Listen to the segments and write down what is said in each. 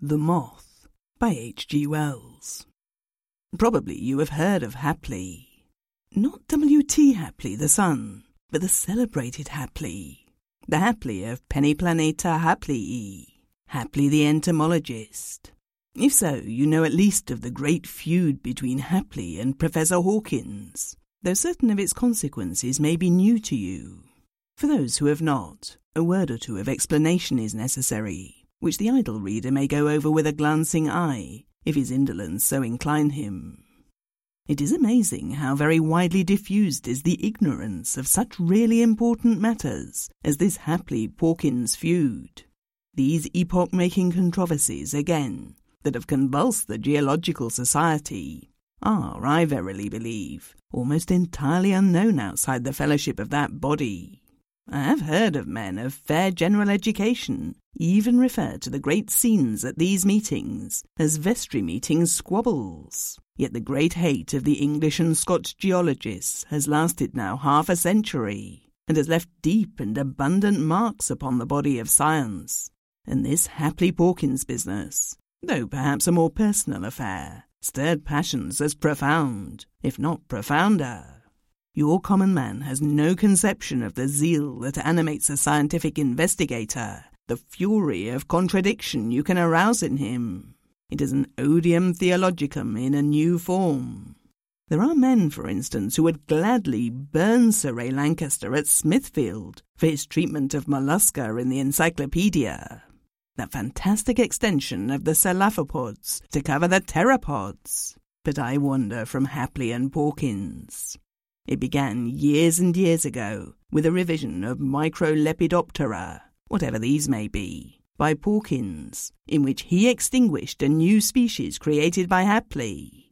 The Moth by H.G. Wells. Probably you have heard of Hapley. Not W.T. Hapley the son, but the celebrated Hapley. The Hapley of Pennyplaneta Hapley. Hapley the entomologist. If so, you know at least of the great feud between Hapley and Professor Hawkins, though certain of its consequences may be new to you. For those who have not, a word or two of explanation is necessary, which the idle reader may go over with a glancing eye, if his indolence so incline him. It is amazing how very widely diffused is the ignorance of such really important matters as this Hapley-Hawkins feud. These epoch-making controversies, again, that have convulsed the Geological Society, are, I verily believe, almost entirely unknown outside the fellowship of that body. I have heard of men of fair general education even refer to the great scenes at these meetings as vestry meeting squabbles. Yet the great hate of the English and Scotch geologists has lasted now half a century, and has left deep and abundant marks upon the body of science. And this Hapley-Hawkins business, though perhaps a more personal affair, stirred passions as profound, if not profounder. Your common man has no conception of the zeal that animates a scientific investigator, the fury of contradiction you can arouse in him. It is an odium theologicum in a new form. There are men, for instance, who would gladly burn Sir Ray Lancaster at Smithfield for his treatment of mollusca in the Encyclopedia. That fantastic extension of the cephalopods to cover the pteropods. But I wander from Hapley and Hawkins. It began years and years ago with a revision of Microlepidoptera, whatever these may be, by Hawkins, in which he extinguished a new species created by Hapley.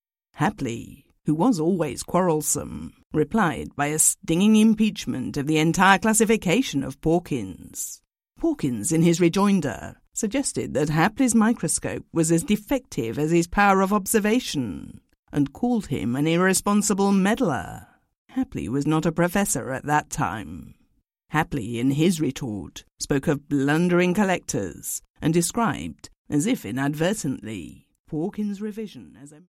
Hapley, who was always quarrelsome, replied by a stinging impeachment of the entire classification of Hawkins. Hawkins, in his rejoinder, suggested that Hapley's microscope was as defective as his power of observation, and called him an irresponsible meddler. Hapley was not a professor at that time. Hapley, in his retort, spoke of blundering collectors, and described, as if inadvertently, Hawkins' revision as a